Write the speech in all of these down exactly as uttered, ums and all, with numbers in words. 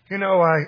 You know, I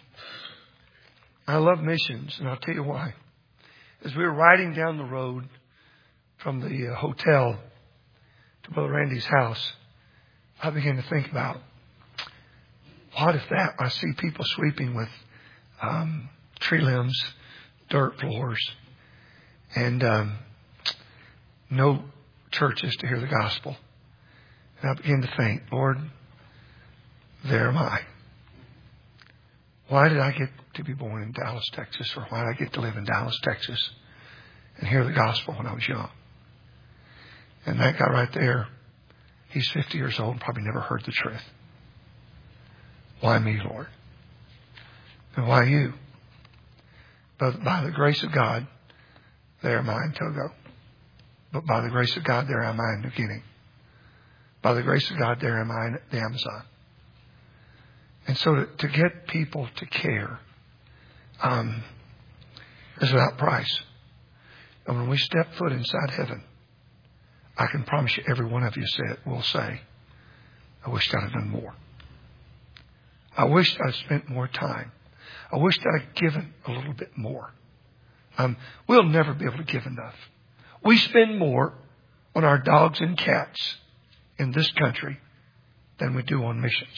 I love missions, and I'll tell you why. As we were riding down the road from the uh, hotel to Brother Randy's house, I began to think about, what if that I see people sweeping with um, tree limbs, dirt floors, and um, no churches to hear the gospel. And I began to think, Lord, there am I. Why did I get to be born in Dallas, Texas? Or why did I get to live in Dallas, Texas and hear the gospel when I was young? And that guy right there, he's fifty years old and probably never heard the truth. Why me, Lord? And why you? But by the grace of God, there am I in Togo. But by the grace of God, there am I in New Guinea. By the grace of God, there am I in the Amazon. And so to, to get people to care um, is without price. And when we step foot inside heaven, I can promise you every one of you said, will say, I wish I'd have done more. I wish I'd spent more time. I wish I'd given a little bit more. Um, we'll never be able to give enough. We spend more on our dogs and cats in this country than we do on missions.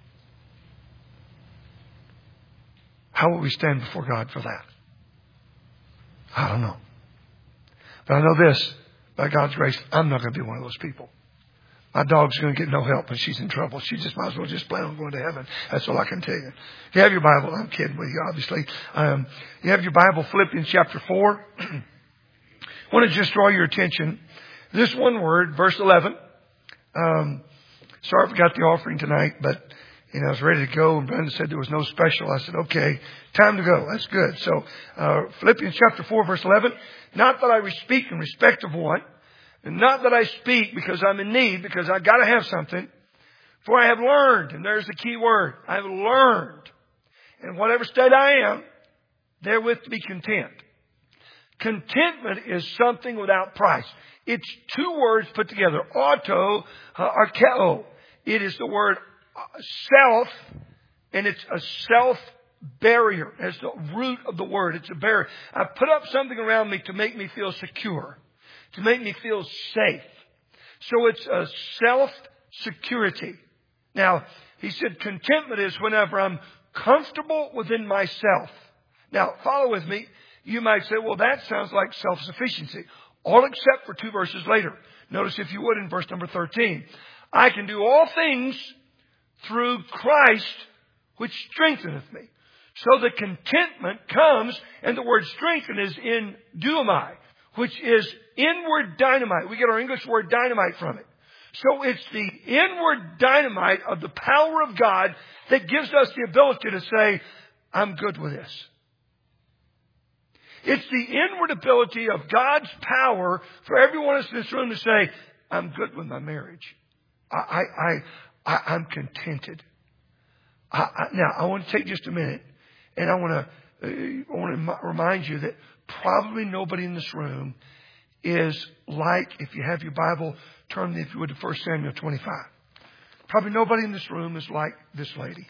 How will we stand before God for that? I don't know. But I know this, by God's grace, I'm not going to be one of those people. My dog's going to get no help when she's in trouble. She just might as well just plan on going to heaven. That's all I can tell you. If you have your Bible, I'm kidding with you, obviously. Um, you have your Bible, Philippians chapter four. I want to just draw your attention. This one word, verse eleven. Um, sorry I forgot the offering tonight, but you know, I was ready to go, and Brenda said there was no special. I said, okay, time to go. That's good. So, uh, Philippians chapter four, verse eleven. Not that I speak in respect of one, and not that I speak because I'm in need, because I got to have something. For I have learned, and there's the key word, I have learned, in whatever state I am, therewith to be content. Contentment is something without price. It's two words put together, auto, uh, archeo. It is the word self, and it's a self barrier. That's the root of the word. It's a barrier. I put up something around me to make me feel secure, to make me feel safe. So it's a self security. Now, he said contentment is whenever I'm comfortable within myself. Now, follow with me. You might say, well, that sounds like self-sufficiency. All except for two verses later. Notice, if you would, in verse number thirteen. I can do all things through Christ, which strengtheneth me. So the contentment comes, and the word strengthen is in duomai, which is inward dynamite. We get our English word dynamite from it. So it's the inward dynamite of the power of God that gives us the ability to say, I'm good with this. It's the inward ability of God's power for everyone else in this room to say, I'm good with my marriage. I, I, I, I I'm contented. I, I, now, I want to take just a minute, and I want to, uh, I want to remind you that probably nobody in this room is like, if you have your Bible, turn, if you would, to First Samuel twenty-five. Probably nobody in this room is like this lady.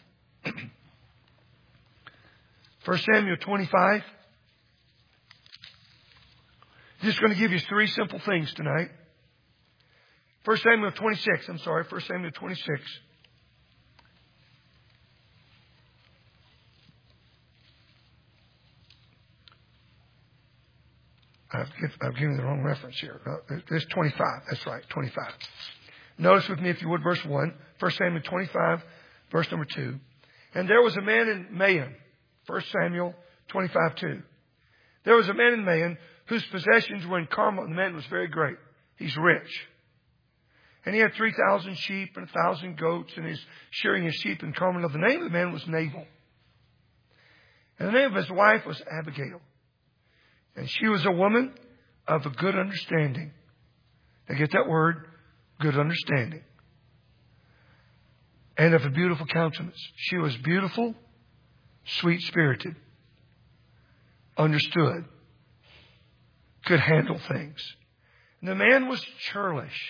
First Samuel twenty-five. Just going to give you three simple things tonight. First Samuel twenty-six. I'm sorry. First Samuel twenty-six. I've, give, I've given the wrong reference here. Uh, it's twenty-five. That's right. twenty-five. Notice with me, if you would, verse one. First Samuel twenty-five, verse number two. And there was a man in Maon. First Samuel twenty-five, two. There was a man in Maon whose possessions were in Carmel, and the man was very great. He's rich. And he had three thousand sheep and a thousand goats, and he's shearing his sheep in Carmel. Now, the name of the man was Nabal. And the name of his wife was Abigail. And she was a woman of a good understanding. Now get that word, good understanding. And of a beautiful countenance. She was beautiful, sweet-spirited, understood, could handle things. And the man was churlish.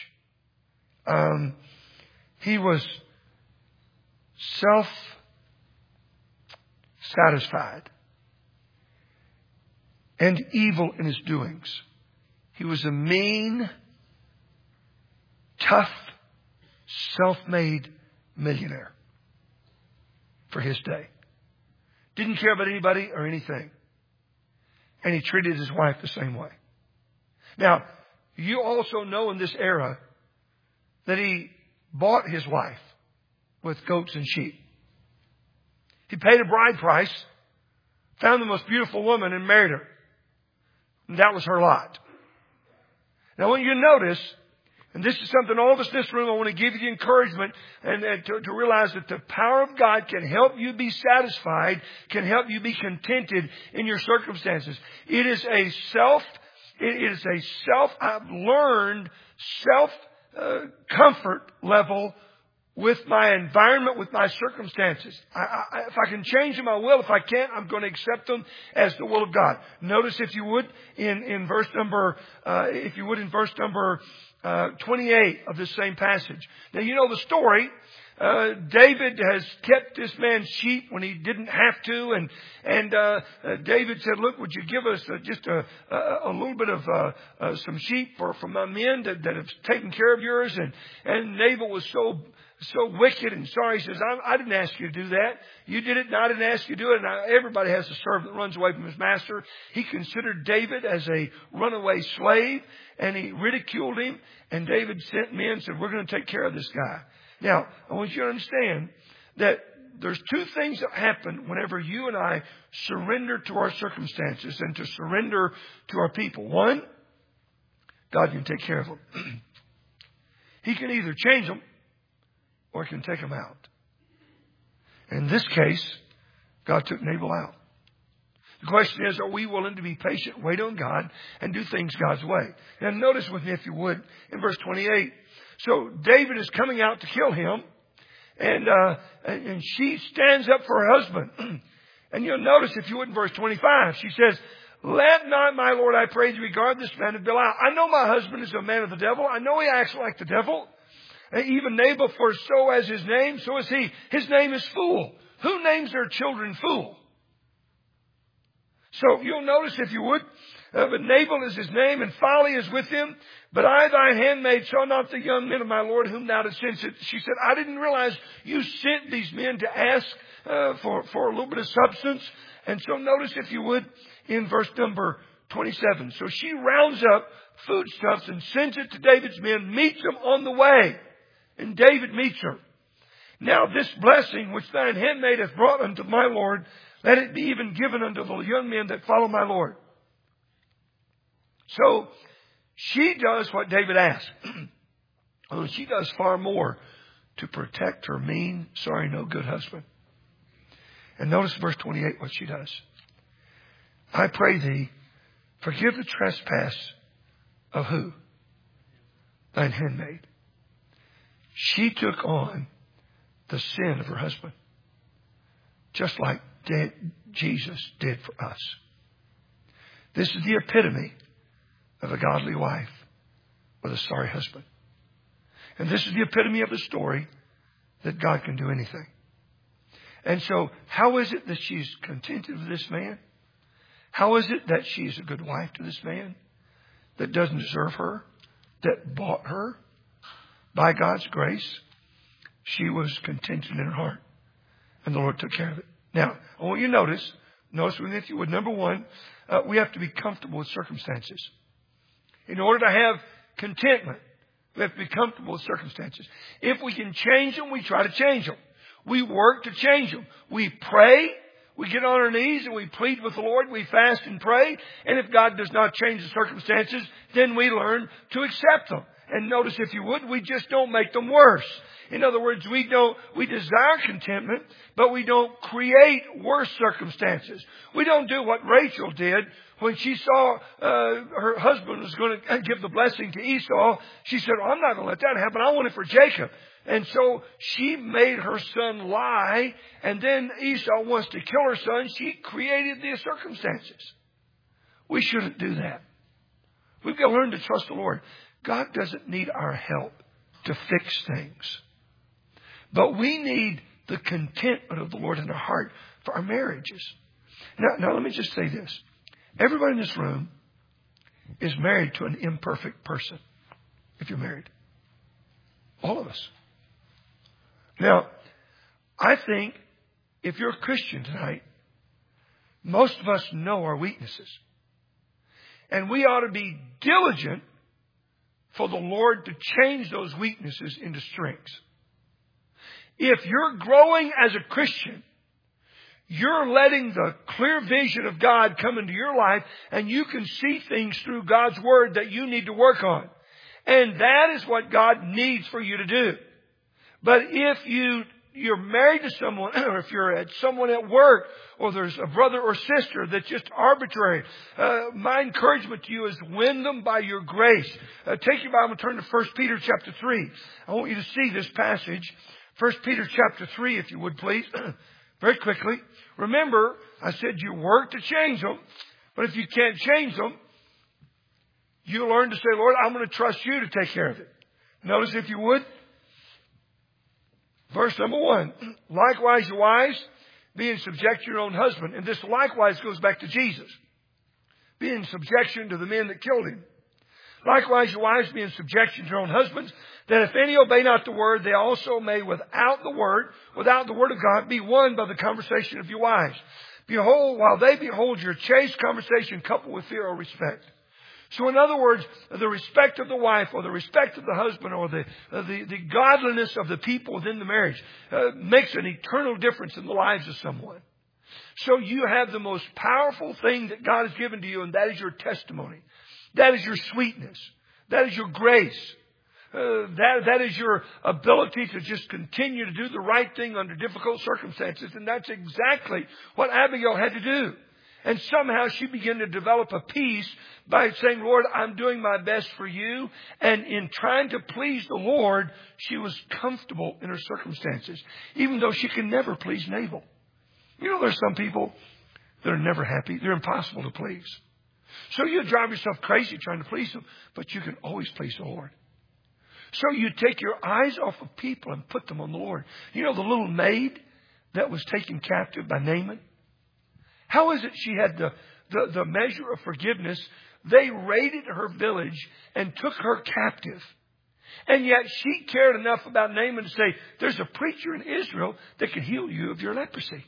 Um, he was satisfied, and evil in his doings. He was a mean, tough, self-made millionaire for his day. Didn't care about anybody or anything. And he treated his wife the same way. Now, you also know in this era that he bought his wife with goats and sheep. He paid a bride price, found the most beautiful woman and married her. And that was her lot. Now, I want you to notice, and this is something all of us in this room, I want to give you the encouragement and, and to, to realize that the power of God can help you be satisfied, can help you be contented in your circumstances. It is a self, it is a self, I've learned self uh, comfort level with my environment, with my circumstances. I, I, if I can change them, I will. If I can't, I'm going to accept them as the will of God. Notice, if you would, in, in verse number, uh, if you would, in verse number uh, twenty-eight of this same passage. Now, you know the story. Uh, David has kept this man's sheep when he didn't have to, and and uh, uh, David said, "Look, would you give us uh, just a, a a little bit of uh, uh, some sheep for from my men that, that have taken care of yours?" And and Nabal was so. So wicked and sorry. He says, I, I didn't ask you to do that. You did it and I didn't ask you to do it. Now, everybody has a servant that runs away from his master. He considered David as a runaway slave and he ridiculed him. And David sent men and said, we're going to take care of this guy. Now, I want you to understand that there's two things that happen whenever you and I surrender to our circumstances and to surrender to our people. One, God can take care of them. He can either change them or can take them out. In this case, God took Nabal out. The question is, are we willing to be patient, wait on God, and do things God's way? Now notice with me, if you would, in verse twenty-eight. So David is coming out to kill him, and uh, and she stands up for her husband. And you'll notice, if you would, in verse twenty-five, she says, let not my Lord, I pray thee, regard this man of Belial. I know my husband is a man of the devil. I know he acts like the devil. Even Nabal, for so as his name, so is he. His name is Fool. Who names their children Fool? So you'll notice, if you would, uh, but Nabal is his name, and folly is with him. But I, thy handmaid, saw not the young men of my Lord, whom thou didst send. She said, I didn't realize you sent these men to ask uh, for, for a little bit of substance. And so notice, if you would, in verse number twenty-seven. So she rounds up foodstuffs and sends it to David's men, meets them on the way. And David meets her. Now this blessing which thine handmaid hath brought unto my Lord, let it be even given unto the young men that follow my Lord. So she does what David asked. Oh, she does far more to protect her mean, sorry, no good husband. And notice verse twenty-eight what she does. I pray thee, forgive the trespass of who? Thine handmaid. She took on the sin of her husband, just like Jesus did for us. This is the epitome of a godly wife with a sorry husband. And this is the epitome of the story that God can do anything. And so, how is it that she's contented with this man? How is it that she's a good wife to this man that doesn't deserve her, that bought her? By God's grace, she was contented in her heart. And the Lord took care of it. Now, I want you to notice, notice with me if you would, number one, uh, we have to be comfortable with circumstances. In order to have contentment, we have to be comfortable with circumstances. If we can change them, we try to change them. We work to change them. We pray. We get on our knees and we plead with the Lord. We fast and pray. And if God does not change the circumstances, then we learn to accept them. And notice, if you would, we just don't make them worse. In other words, we don't, we desire contentment, but we don't create worse circumstances. We don't do what Rachel did when she saw uh, her husband was going to give the blessing to Esau. She said, oh, I'm not going to let that happen. I want it for Jacob. And so she made her son lie, and then Esau wants to kill her son. She created the circumstances. We shouldn't do that. We've got to learn to trust the Lord. God doesn't need our help to fix things. But we need the contentment of the Lord in our heart for our marriages. Now, now let me just say this. Everybody in this room is married to an imperfect person, if you're married. All of us. Now, I think if you're a Christian tonight, most of us know our weaknesses. And we ought to be diligent for the Lord to change those weaknesses into strengths. If you're growing as a Christian, you're letting the clear vision of God come into your life, and you can see things through God's Word that you need to work on. And that is what God needs for you to do. But if you, you're married to someone, or if you're at someone at work, or there's a brother or sister that's just arbitrary, uh, my encouragement to you is win them by your grace. Uh, take your Bible and turn to First Peter chapter three. I want you to see this passage. First Peter chapter three, if you would please. Very quickly. Remember, I said you work to change them. But if you can't change them, you learn to say, Lord, I'm going to trust you to take care of it. Notice, if you would, verse number one. Likewise, you wives, be in subjection to your own husband. And this likewise goes back to Jesus. Be in subjection to the men that killed him. Likewise, your wives, be in subjection to your own husbands, that if any obey not the word, they also may without the word, without the word of God, be won by the conversation of your wives. Behold, while they behold your chaste conversation coupled with fear or respect. So in other words, the respect of the wife, or the respect of the husband, or the uh, the, the godliness of the people within the marriage uh, makes an eternal difference in the lives of someone. So you have the most powerful thing that God has given to you, and that is your testimony. That is your sweetness. That is your grace. Uh, that, that is your ability to just continue to do the right thing under difficult circumstances. And that's exactly what Abigail had to do. And somehow she began to develop a peace by saying, Lord, I'm doing my best for you. And in trying to please the Lord, she was comfortable in her circumstances, even though she can never please Nabal. You know, there's some people that are never happy. They're impossible to please. So you drive yourself crazy trying to please them, but you can always please the Lord. So you take your eyes off of people and put them on the Lord. You know the little maid that was taken captive by Naaman? How is it she had the, the, the measure of forgiveness? They raided her village and took her captive. And yet she cared enough about Naaman to say, there's a preacher in Israel that can heal you of your leprosy.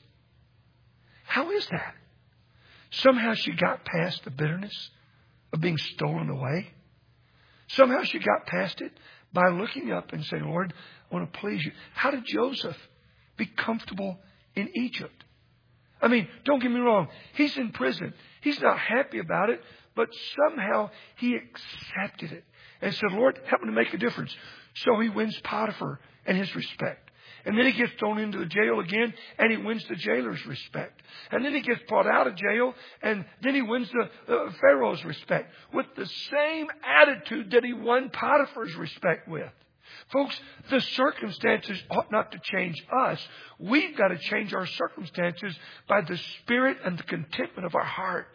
How is that? Somehow she got past the bitterness of being stolen away. Somehow she got past it by looking up and saying, Lord, I want to please you. How did Joseph be comfortable in Egypt? I mean, don't get me wrong. He's in prison. He's not happy about it, but somehow he accepted it and said, Lord, help me to make a difference. So he wins Potiphar and his respect. And then he gets thrown into the jail again, and he wins the jailer's respect. And then he gets brought out of jail, and then he wins the uh, Pharaoh's respect with the same attitude that he won Potiphar's respect with. Folks, the circumstances ought not to change us. We've got to change our circumstances by the spirit and the contentment of our hearts.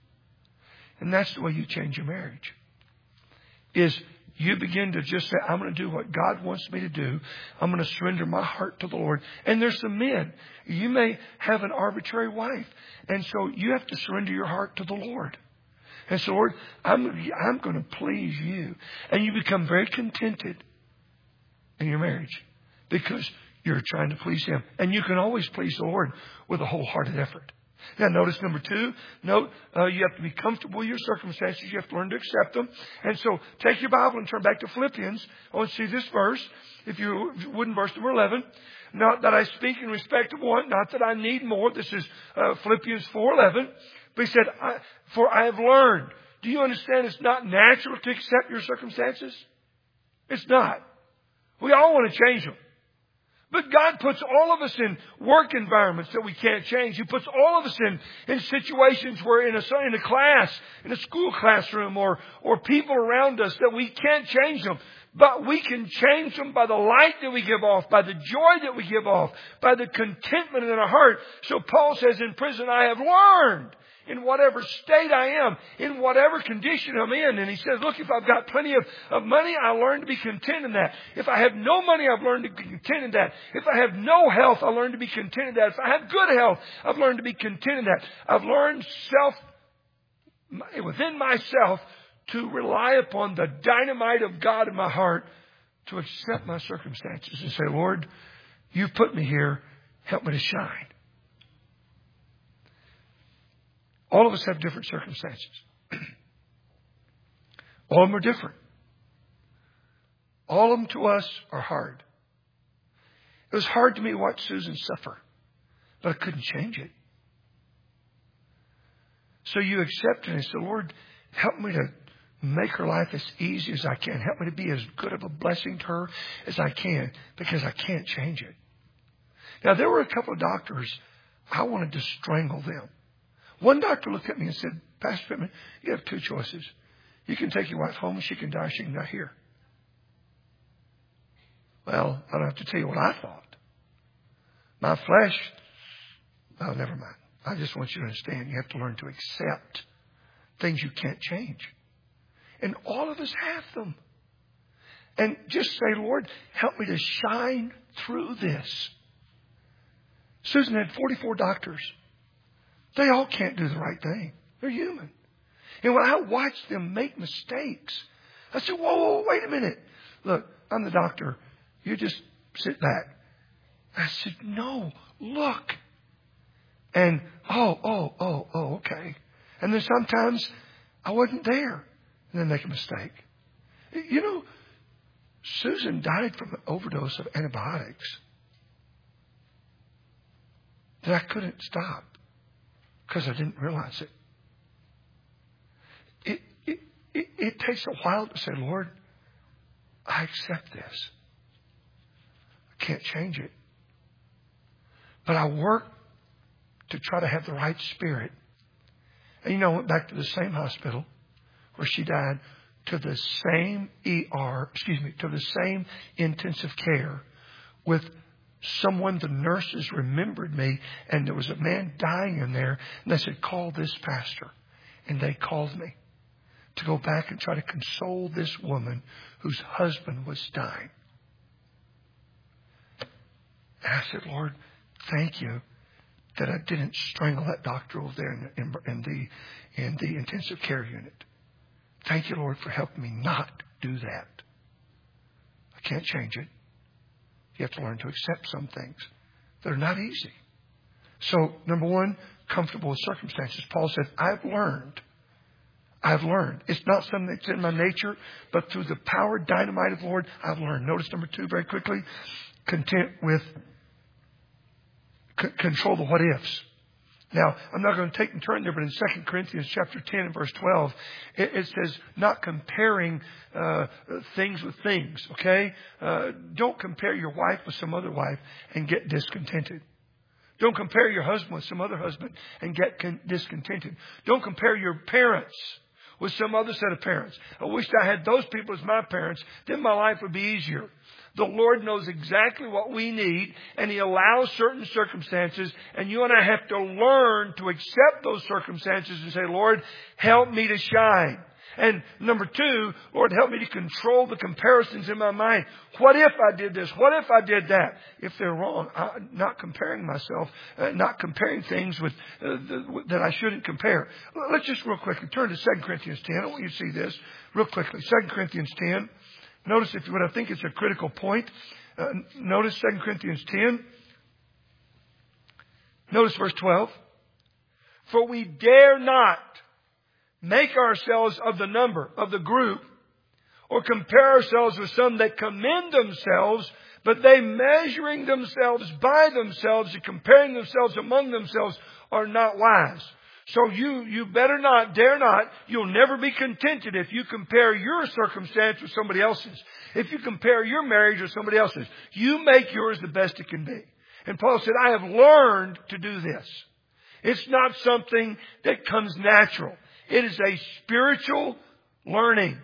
And that's the way you change your marriage. Is you begin to just say, I'm going to do what God wants me to do. I'm going to surrender my heart to the Lord. And there's some men. You may have an arbitrary wife. And so you have to surrender your heart to the Lord. And so, Lord, I'm, I'm going to please you. And you become very contented in your marriage because you're trying to please Him. And you can always please the Lord with a wholehearted effort. Now, notice number two. Note, uh, you have to be comfortable with your circumstances. You have to learn to accept them. And so, take your Bible and turn back to Philippians. I want to see this verse. If you wouldn't, verse number eleven. Not that I speak in respect of one, not that I need more. This is uh, Philippians four eleven. But he said, I, for I have learned. Do you understand it's not natural to accept your circumstances? It's not. We all want to change them. But God puts all of us in work environments that we can't change. He puts all of us in, in situations where in a, in a class, in a school classroom, or, or people around us that we can't change them. But we can change them by the light that we give off, by the joy that we give off, by the contentment in our heart. So Paul says, in prison I have learned, in whatever state I am, in whatever condition I'm in. And he says, look, if I've got plenty of, of money, I learn to be content in that. If I have no money, I've learned to be content in that. If I have no health, I learn to be content in that. If I have good health, I've learned to be content in that. I've learned self, within myself, to rely upon the dynamite of God in my heart to accept my circumstances and say, Lord, you've put me here. Help me to shine. All of us have different circumstances. All of them are different. All of them to us are hard. It was hard to me to watch Susan suffer, but I couldn't change it. So you accept it and say, Lord, help me to make her life as easy as I can. Help me to be as good of a blessing to her as I can, because I can't change it. Now, there were a couple of doctors, I wanted to strangle them. One doctor looked at me and said, Pastor Pittman, you have two choices. You can take your wife home and she can die, she can die here. Well, I don't have to tell you what I thought. My flesh, well, never mind. I just want you to understand, you have to learn to accept things you can't change. And all of us have them. And just say, Lord, help me to shine through this. Susan had forty-four doctors. They all can't do the right thing. They're human. And when I watched them make mistakes, I said, whoa, whoa, wait a minute. Look, I'm the doctor. You just sit back. I said, no, look. And, oh, oh, oh, oh, okay. And then sometimes I wasn't there. And then make a mistake. You know, Susan died from an overdose of antibiotics that I couldn't stop because I didn't realize it. It, it, it. it takes a while to say, Lord, I accept this. I can't change it. But I work to try to have the right spirit. And you know, I went back to the same hospital where she died, to the same E R, excuse me, to the same intensive care with someone, the nurses remembered me, and there was a man dying in there, and they said, call this pastor. And they called me to go back and try to console this woman whose husband was dying. And I said, Lord, thank you that I didn't strangle that doctor over there in, in, in the in the intensive care unit. Thank you, Lord, for helping me not do that. I can't change it. You have to learn to accept some things that are not easy. So, number one, comfortable with circumstances. Paul said, I've learned. I've learned. It's not something that's in my nature, but through the power, dynamite of the Lord, I've learned. Notice number two very quickly. Content with c- control the what ifs. Now, I'm not going to take and turn there, but in Second Corinthians chapter ten and verse twelve, it, it says not comparing uh, things with things, okay? Uh, don't compare your wife with some other wife and get discontented. Don't compare your husband with some other husband and get con- discontented. Don't compare your parents with some other set of parents. I wish I had those people as my parents. Then my life would be easier. The Lord knows exactly what we need, and He allows certain circumstances, and you and I have to learn to accept those circumstances and say, Lord, help me to shine. And number two, Lord, help me to control the comparisons in my mind. What if I did this? What if I did that? If they're wrong, I'm not comparing myself, uh, not comparing things with uh, the, that I shouldn't compare. Let's just real quickly turn to Second Corinthians ten. I want you to see this real quickly. Second Corinthians ten. Notice if you would, I think it's a critical point. Uh, notice Second Corinthians ten. Notice verse twelve. For we dare not make ourselves of the number of the group, or compare ourselves with some that commend themselves, but they measuring themselves by themselves and comparing themselves among themselves are not wise. So you, you better not, dare not, you'll never be contented if you compare your circumstance with somebody else's. If you compare your marriage with somebody else's, you make yours the best it can be. And Paul said, I have learned to do this. It's not something that comes natural. It is a spiritual learning.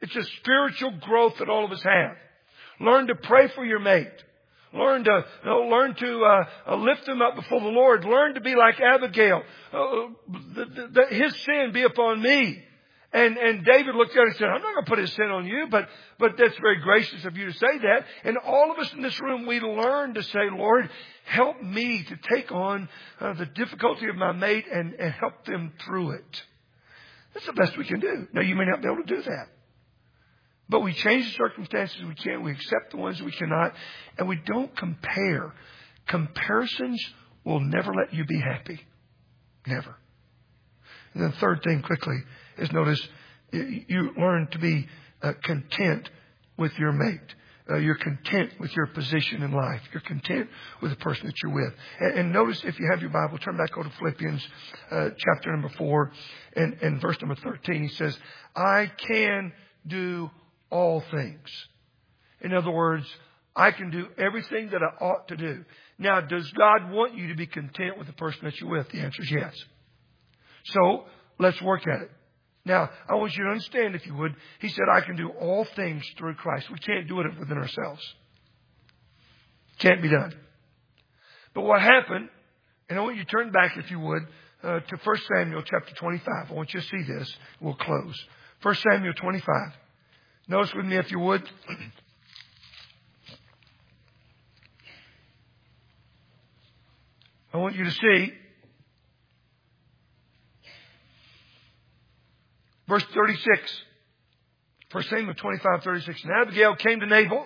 It's a spiritual growth that all of us have. Learn to pray for your mate. Learn to you know, learn to uh, uh, lift them up before the Lord. Learn to be like Abigail. Uh, the, the, the, his sin be upon me. And and David looked at her and said, I'm not going to put his sin on you, but but that's very gracious of you to say that. And all of us in this room, we learn to say, Lord, help me to take on uh, the difficulty of my mate and, and help them through it. That's the best we can do. Now, you may not be able to do that. But we change the circumstances we can. We accept the ones we cannot. And we don't compare. Comparisons will never let you be happy. Never. And then the third thing quickly is notice you learn to be uh, content with your mate. Uh, you're content with your position in life. You're content with the person that you're with. And, and notice, if you have your Bible, turn back over to Philippians uh, chapter number four and, and verse number thirteen. He says, I can do all things. In other words, I can do everything that I ought to do. Now, does God want you to be content with the person that you're with? The answer is yes. So, let's work at it. Now, I want you to understand, if you would, he said, I can do all things through Christ. We can't do it within ourselves. Can't be done. But what happened, and I want you to turn back, if you would, uh, to First Samuel chapter twenty-five. I want you to see this. We'll close. First Samuel twenty-five. Notice with me, if you would. I want you to see verse thirty-six. First Samuel twenty-five, thirty-six. And Abigail came to Nabal.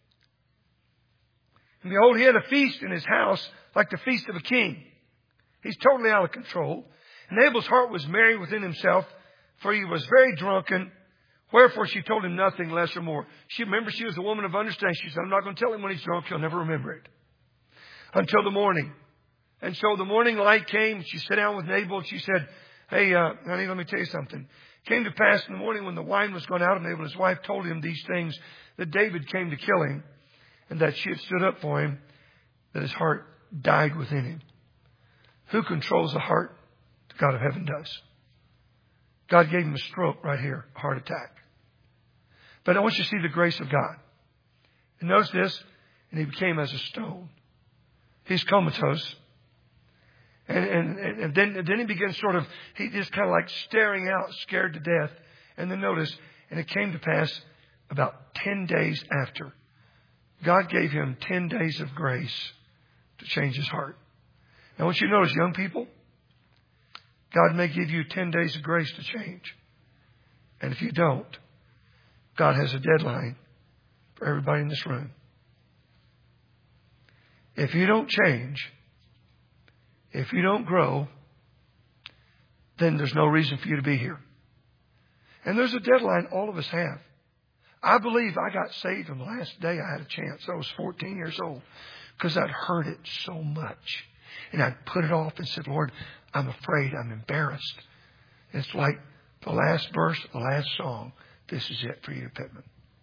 And behold, he had a feast in his house like the feast of a king. He's totally out of control. And Nabal's heart was merry within himself, for he was very drunken. Wherefore she told him nothing less or more. She remember she was a woman of understanding. She said, I'm not going to tell him when he's drunk. He'll never remember it. Until the morning. And so the morning light came. She sat down with Nabal. And she said, hey, uh, honey, let me tell you something. It came to pass in the morning when the wine was gone out of Nabal, his wife told him these things, that David came to kill him, and that she had stood up for him, that his heart died within him. Who controls the heart? The God of heaven does. God gave him a stroke right here, a heart attack. But I want you to see the grace of God. And notice this, and he became as a stone. He's comatose. And, and, and then, and then he begins sort of, he just kind of like staring out, scared to death. And then notice, and it came to pass about ten days after. God gave him ten days of grace to change his heart. Now I want you to notice, young people, God may give you ten days of grace to change. And if you don't, God has a deadline for everybody in this room. If you don't change, if you don't grow, then there's no reason for you to be here. And there's a deadline all of us have. I believe I got saved on the last day I had a chance. I was fourteen years old because I'd heard it so much. And I'd put it off and said, Lord, I'm afraid, I'm embarrassed. It's like the last verse, the last song. This is it for you, Pittman.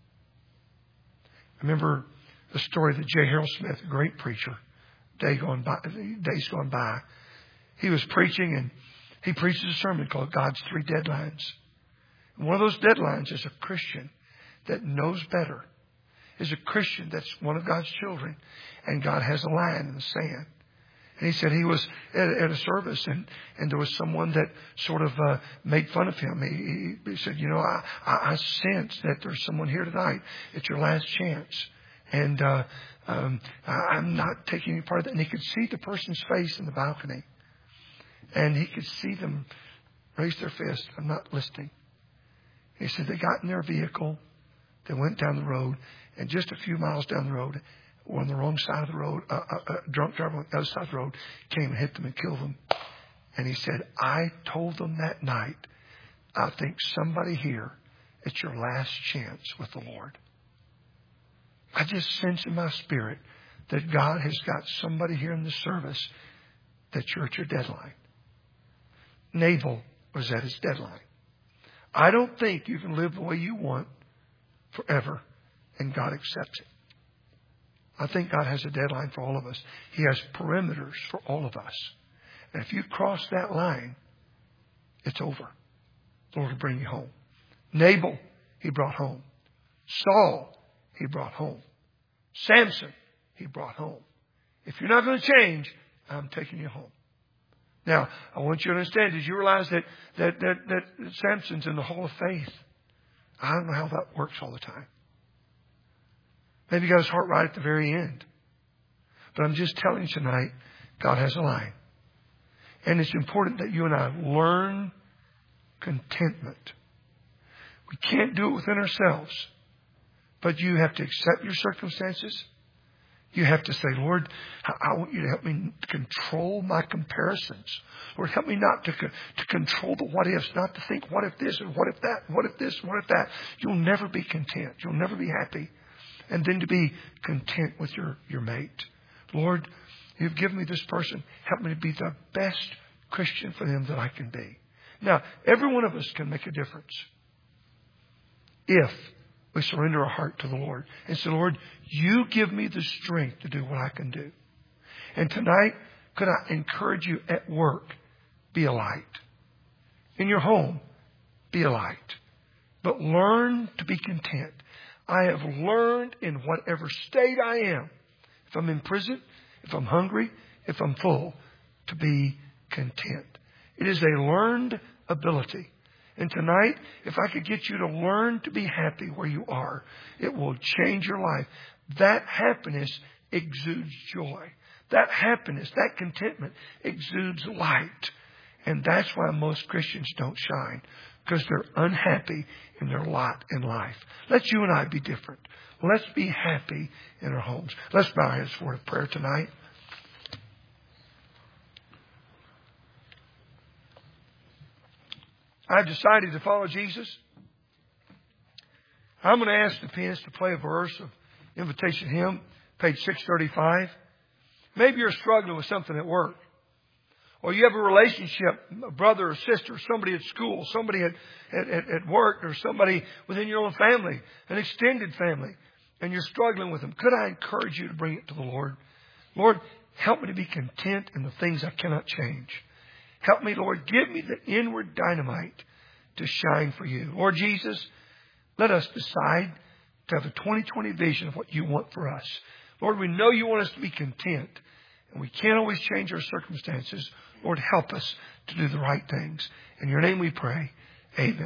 I remember the story that J. Harold Smith, a great preacher, day gone by, days gone by. He was preaching and he preached a sermon called God's Three Deadlines. And one of those deadlines is a Christian that knows better, is a Christian that's one of God's children, and God has a line in the sand. And he said he was at, at a service and, and there was someone that sort of uh, made fun of him. He, he, he said, you know, I, I, I sense that there's someone here tonight. It's your last chance. And uh, um, I, I'm not taking any part of that. And he could see the person's face in the balcony. And he could see them raise their fist. I'm not listening. He said they got in their vehicle. They went down the road. And just a few miles down the road, on the wrong side of the road, a, a, a drunk driver on the other side of the road came and hit them and killed them. And he said, I told them that night, I think somebody here, it's your last chance with the Lord. I just sense in my spirit that God has got somebody here in the service that you're at your deadline. Nabal was at his deadline. I don't think you can live the way you want forever and God accepts it. I think God has a deadline for all of us. He has perimeters for all of us. And if you cross that line, it's over. The Lord will bring you home. Nabal, He brought home. Saul, He brought home. Samson, He brought home. If you're not going to change, I'm taking you home. Now, I want you to understand, did you realize that, that, that, that Samson's in the Hall of Faith? I don't know how that works all the time. Maybe he got his heart right at the very end. But I'm just telling you tonight, God has a line. And it's important that you and I learn contentment. We can't do it within ourselves. But you have to accept your circumstances. You have to say, Lord, I want you to help me to control my comparisons. Lord, help me not to, to control the what ifs, not to think what if this and what if that, what if this, what if that. You'll never be content. You'll never be happy. And then to be content with your, your mate. Lord, you've given me this person. Help me to be the best Christian for them that I can be. Now, every one of us can make a difference if we surrender our heart to the Lord and say, Lord, you give me the strength to do what I can do. And tonight, could I encourage you at work, be a light. In your home, be a light. But learn to be content. I have learned in whatever state I am, if I'm in prison, if I'm hungry, if I'm full, to be content. It is a learned ability. And tonight, if I could get you to learn to be happy where you are, it will change your life. That happiness exudes joy. That happiness, that contentment exudes light. And that's why most Christians don't shine, because they're unhappy in their lot in life. Let you and I be different. Let's be happy in our homes. Let's bow our heads for a prayer tonight. I've decided to follow Jesus. I'm going to ask the pianist to play a verse of Invitation Hymn, page six thirty-five. Maybe you're struggling with something at work. Or you have a relationship, a brother or sister, somebody at school, somebody at, at, at work, or somebody within your own family, an extended family, and you're struggling with them. Could I encourage you to bring it to the Lord? Lord, help me to be content in the things I cannot change. Help me, Lord, give me the inward dynamite to shine for you. Lord Jesus, let us decide to have a twenty twenty vision of what you want for us. Lord, we know you want us to be content, and we can't always change our circumstances. Lord, help us to do the right things. In your name we pray. Amen.